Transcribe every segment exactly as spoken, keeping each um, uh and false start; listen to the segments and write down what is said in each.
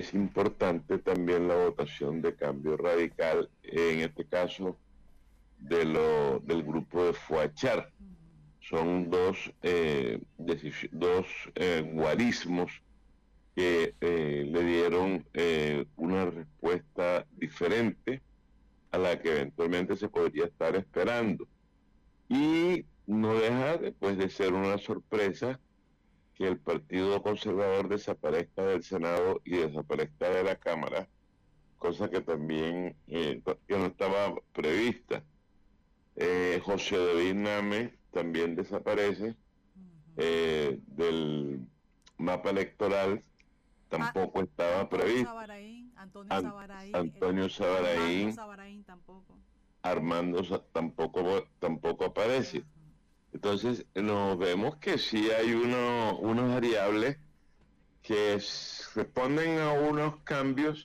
es importante también la votación de Cambio Radical, en este caso de lo, del grupo de Fuachar. Son dos, eh, dos eh, guarismos que eh, le dieron eh, una respuesta diferente a la que eventualmente se podría estar esperando. Y no deja pues, de ser una sorpresa que el Partido Conservador desaparezca del Senado y desaparezca de la Cámara, cosa que también eh, que no estaba prevista. Eh, José David Name también desaparece eh, del mapa electoral, tampoco ah, estaba Antonio previsto. Sabaraín, Antonio An Sabaraín, Antonio Sabaraín, Armando Sabaraín tampoco. Armando tampoco, tampoco aparece. Ajá. Entonces nos vemos que sí hay uno, unas variables que responden a unos cambios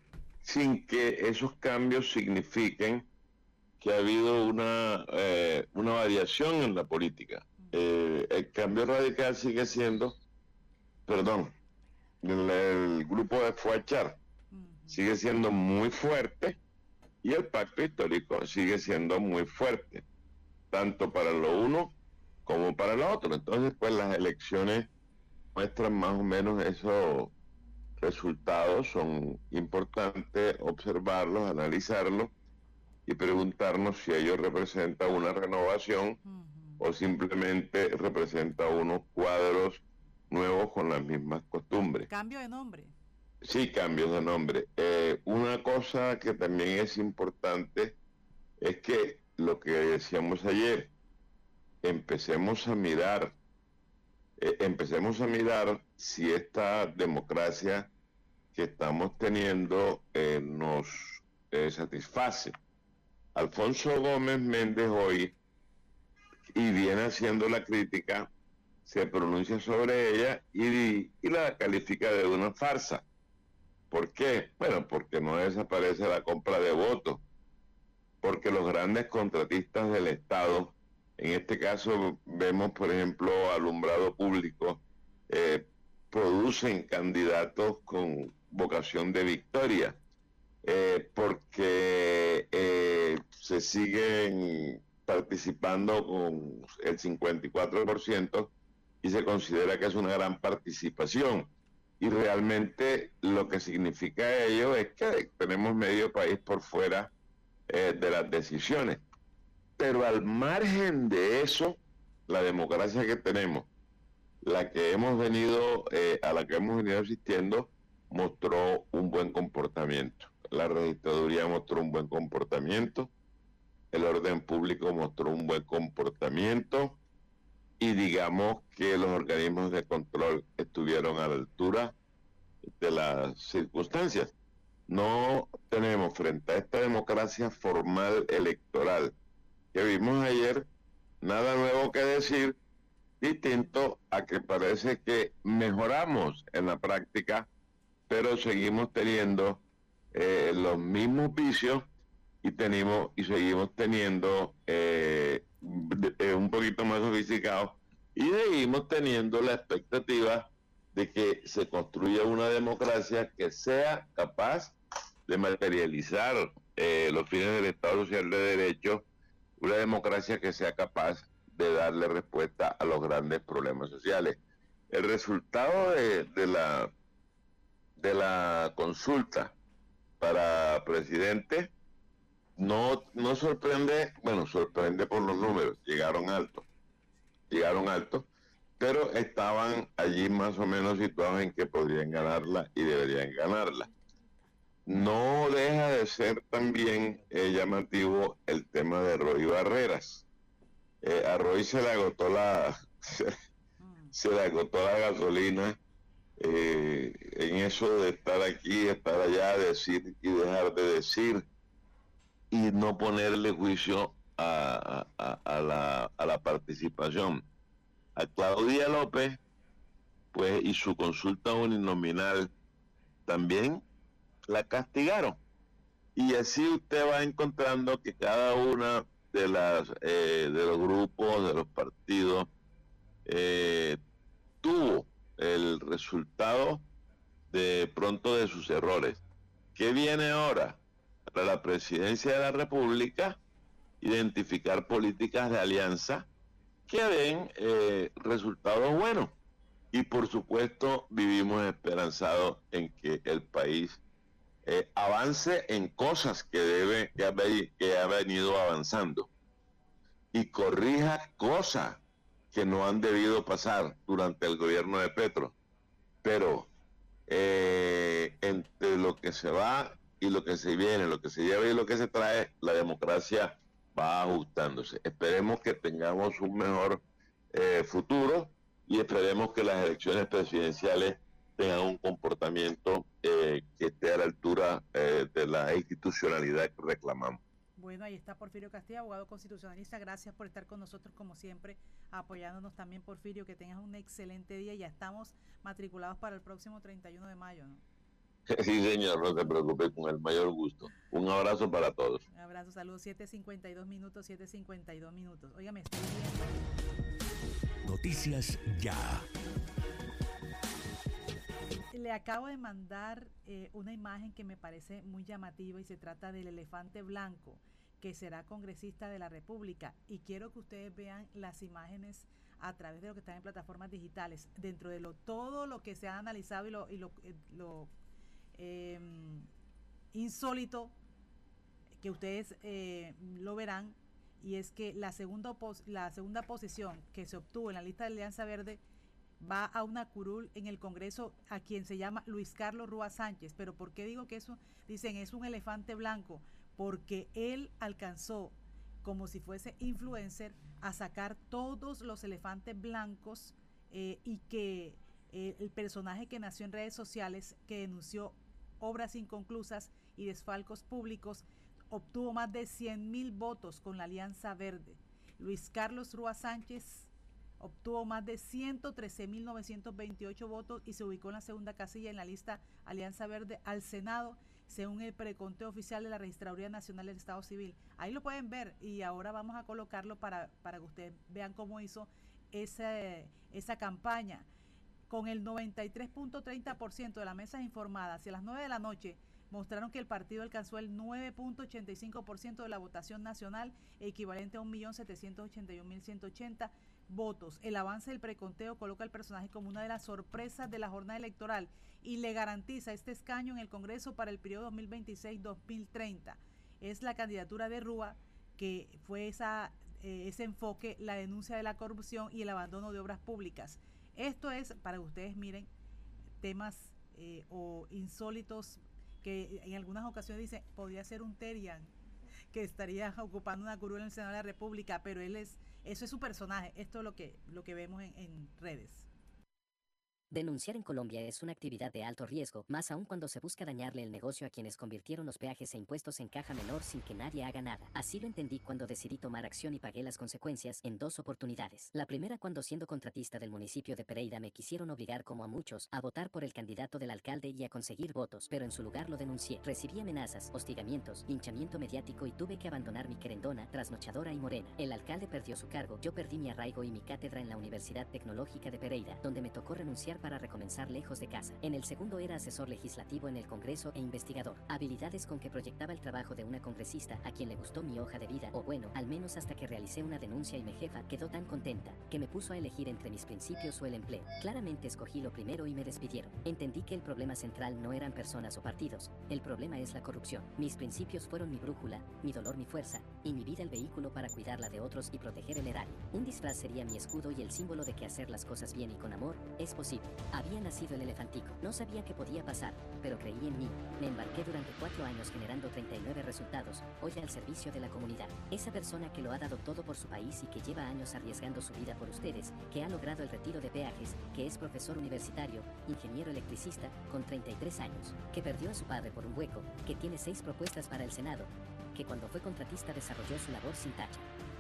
sin que esos cambios signifiquen que ha habido una, eh, una variación en la política. Eh, el cambio radical sigue siendo, perdón, el, el grupo de Fuachar sigue siendo muy fuerte y el pacto histórico sigue siendo muy fuerte, tanto para lo uno como para lo otro. Entonces, pues las elecciones muestran más o menos esos resultados, son importantes observarlos, analizarlos y preguntarnos si ellos representan una renovación uh-huh. o simplemente representa unos cuadros nuevos con las mismas costumbres. Cambio de nombre. Sí, cambios de nombre. Eh, una cosa que también es importante es que lo que decíamos ayer, empecemos a mirar, eh, empecemos a mirar si esta democracia que estamos teniendo eh, nos eh, satisface. Alfonso Gómez Méndez hoy, y viene haciendo la crítica, se pronuncia sobre ella y, y la califica de una farsa. ¿Por qué? Bueno, porque no desaparece la compra de votos, porque los grandes contratistas del Estado, en este caso vemos por ejemplo alumbrado público, eh, producen candidatos con vocación de victoria, eh, porque eh, se siguen participando con el cincuenta y cuatro por ciento y se considera que es una gran participación. Y realmente lo que significa ello es que tenemos medio país por fuera eh, de las decisiones. Pero al margen de eso, la democracia que tenemos, la que hemos venido, eh, a la que hemos venido asistiendo, mostró un buen comportamiento. La registraduría mostró un buen comportamiento, el orden público mostró un buen comportamiento, y digamos que los organismos de control estuvieron a la altura de las circunstancias. No tenemos frente a esta democracia formal electoral que vimos ayer nada nuevo que decir, distinto a que parece que mejoramos en la práctica, pero seguimos teniendo eh, los mismos vicios y tenemos y seguimos teniendo eh, un poquito más sofisticados y seguimos teniendo la expectativa de que se construya una democracia que sea capaz de materializar eh, los fines del Estado Social de Derecho, una democracia que sea capaz de darle respuesta a los grandes problemas sociales. El resultado de, de la de la consulta para presidente no, no sorprende, bueno, sorprende por los números, llegaron altos, llegaron altos, pero estaban allí más o menos situados en que podrían ganarla y deberían ganarla. No deja de ser también eh, llamativo el tema de Roy Barreras. Eh, a Roy se le agotó la se, se le agotó la gasolina eh, en eso de estar aquí, estar allá, decir y dejar de decir y no ponerle juicio a, a, a, la, a la participación. A Claudia López, pues, y su consulta uninominal también la castigaron. Y así usted va encontrando que cada una de las eh, de los grupos, de los partidos, eh, tuvo el resultado de pronto de sus errores. ¿Qué viene ahora? Para la presidencia de la República, identificar políticas de alianza que den eh, resultados buenos. Y por supuesto vivimos esperanzados en que el país eh, avance en cosas que debe, que ha, que ha venido avanzando y corrija cosas que no han debido pasar durante el gobierno de Petro. Pero eh, entre lo que se va y lo que se viene, lo que se lleva y lo que se trae, la democracia va ajustándose. Esperemos que tengamos un mejor eh, futuro y esperemos que las elecciones presidenciales tengan un comportamiento eh, que esté a la altura eh, de la institucionalidad que reclamamos. Bueno, ahí está Porfirio Castillo, abogado constitucionalista. Gracias por estar con nosotros, como siempre, apoyándonos también, Porfirio. Que tengas un excelente día. Ya estamos matriculados para el próximo treinta y uno de mayo, ¿no? Sí, señor, no se preocupe, con el mayor gusto. Un abrazo para todos. Un abrazo, saludos. siete cincuenta y dos minutos, siete cincuenta y dos minutos. Óigame, estoy viendo. Noticias Ya. Le acabo de mandar eh, una imagen que me parece muy llamativa y se trata del elefante blanco que será congresista de la República, y quiero que ustedes vean las imágenes a través de lo que están en plataformas digitales, dentro de lo todo lo que se ha analizado y lo, y lo, eh, lo eh, insólito que ustedes eh, lo verán, y es que la segunda, la segunda posición que se obtuvo en la lista de Alianza Verde va a una curul en el Congreso a quien se llama Luis Carlos Rúa Sánchez. Pero ¿por qué digo que eso? Dicen es un elefante blanco, porque él alcanzó, como si fuese influencer, a sacar todos los elefantes blancos eh, y que eh, el personaje que nació en redes sociales, que denunció obras inconclusas y desfalcos públicos, obtuvo más de cien mil votos con la Alianza Verde. Luis Carlos Rúa Sánchez obtuvo más de ciento trece mil novecientos veintiocho votos y se ubicó en la segunda casilla en la lista Alianza Verde al Senado, según el preconteo oficial de la Registraduría Nacional del Estado Civil. Ahí lo pueden ver, y ahora vamos a colocarlo para, para que ustedes vean cómo hizo esa, esa campaña. Con el noventa y tres punto treinta por ciento de las mesas informadas hacia las nueve de la noche, mostraron que el partido alcanzó el nueve punto ochenta y cinco por ciento de la votación nacional, equivalente a un millón setecientos ochenta y un mil ciento ochenta votos. El avance del preconteo coloca al personaje como una de las sorpresas de la jornada electoral y le garantiza este escaño en el Congreso para el periodo dos mil veintiséis dos mil treinta. Es la candidatura de Rúa, que fue esa, eh, ese enfoque, la denuncia de la corrupción y el abandono de obras públicas. Esto es, para que ustedes miren, temas eh, o insólitos que en algunas ocasiones dicen, podría ser un Terian que estaría ocupando una curul en el Senado de la República, pero él es, eso es su personaje. Esto es lo que, lo que vemos en, en redes. Denunciar en Colombia es una actividad de alto riesgo, más aún cuando se busca dañarle el negocio a quienes convirtieron los peajes e impuestos en caja menor sin que nadie haga nada. Así lo entendí cuando decidí tomar acción y pagué las consecuencias en dos oportunidades. La primera, cuando siendo contratista del municipio de Pereira me quisieron obligar, como a muchos, a votar por el candidato del alcalde y a conseguir votos, pero en su lugar lo denuncié. Recibí amenazas, hostigamientos, linchamiento mediático y tuve que abandonar mi querendona, trasnochadora y morena. El alcalde perdió su cargo, yo perdí mi arraigo y mi cátedra en la Universidad Tecnológica de Pereira, donde me tocó renunciar para recomenzar lejos de casa. En el segundo era asesor legislativo en el Congreso e investigador, habilidades con que proyectaba el trabajo de una congresista a quien le gustó mi hoja de vida, o bueno, al menos hasta que realicé una denuncia y mi jefa quedó tan contenta que me puso a elegir entre mis principios o el empleo. Claramente escogí lo primero y me despidieron. Entendí que el problema central no eran personas o partidos, el problema es la corrupción. Mis principios fueron mi brújula, mi dolor mi fuerza, y mi vida el vehículo para cuidarla de otros y proteger el erario. Un disfraz sería mi escudo y el símbolo de que hacer las cosas bien y con amor es posible. Había nacido el elefantico. No sabía qué podía pasar, pero creí en mí. Me embarqué durante cuatro años generando treinta y nueve resultados, hoy al servicio de la comunidad. Esa persona que lo ha dado todo por su país y que lleva años arriesgando su vida por ustedes, que ha logrado el retiro de peajes, que es profesor universitario, ingeniero electricista, con treinta y tres años, que perdió a su padre por un hueco, que tiene seis propuestas para el Senado, que cuando fue contratista desarrolló su labor sin tacha.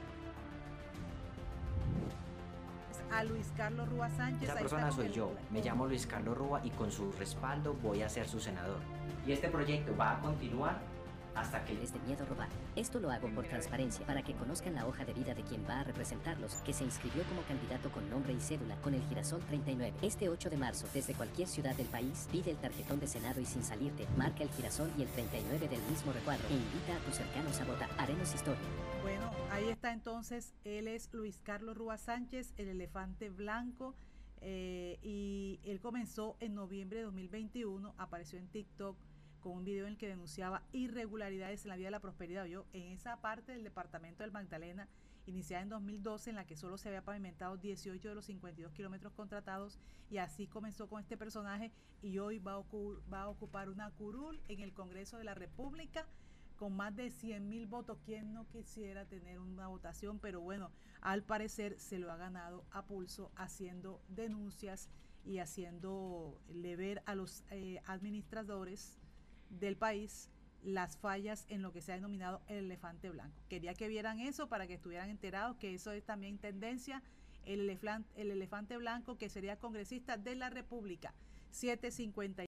A Luis Carlos Rúa Sánchez. Esa persona soy yo, me llamo Luis Carlos Rúa y con su respaldo voy a ser su senador. Y este proyecto va a continuar hasta que les dé miedo robar. Esto lo hago por transparencia, para que conozcan la hoja de vida de quien va a representarlos, que se inscribió como candidato con nombre y cédula, con el girasol treinta y nueve. Este ocho de marzo, desde cualquier ciudad del país, pide el tarjetón de Senado y sin salirte, marca el girasol y el treinta y nueve del mismo recuadro e invita a tus cercanos a votar. Haremos historia. Bueno, ahí está entonces, él es Luis Carlos Rúa Sánchez, el elefante blanco, eh, y él comenzó en noviembre de dos mil veintiuno, apareció en TikTok con un video en el que denunciaba irregularidades en la vía de la prosperidad. Yo, en esa parte del departamento del Magdalena, iniciada en dos mil doce, en la que solo se había pavimentado dieciocho de los cincuenta y dos kilómetros contratados, y así comenzó con este personaje, y hoy va a, ocu- va a ocupar una curul en el Congreso de la República, con más de cien mil votos. ¿Quién no quisiera tener una votación? Pero bueno, al parecer se lo ha ganado a pulso, haciendo denuncias y haciéndole ver a los eh, administradores del país las fallas en lo que se ha denominado el elefante blanco. Quería que vieran eso para que estuvieran enterados que eso es también tendencia, el elefante, el elefante blanco, que sería congresista de la República. siete cincuenta